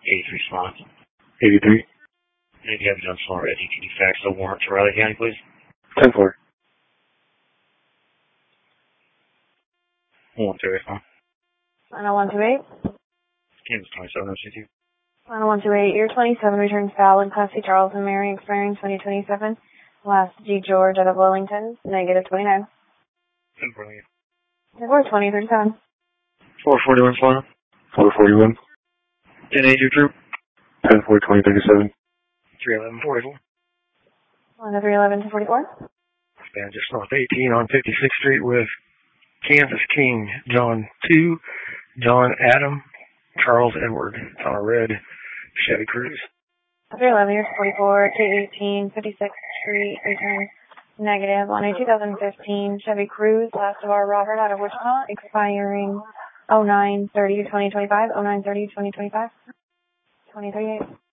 83 response. 83. And you have done for a DTD fax the warrant to Riley County, please. 10-4. 128. 90128. Kansas 2702. 90128. Year 27 returns Fallon, Class C Charles and Mary, expiring 2027. Last G George out of Wellington, negative 29. 1048. 42037. 441 final. 441. 1080 your troop. 10-4, 2037. 311 44. On the 311 to 44. Span just north 18 on 56th Street with Kansas King, John 2, John Adam, Charles Edward. It's on a red Chevy Cruze. 311 years 44, 218, 56th Street, return negative on a 2015 Chevy Cruze, last of our Robert out of Wichita, expiring 09/30/2025, 09/30/2025, 2038.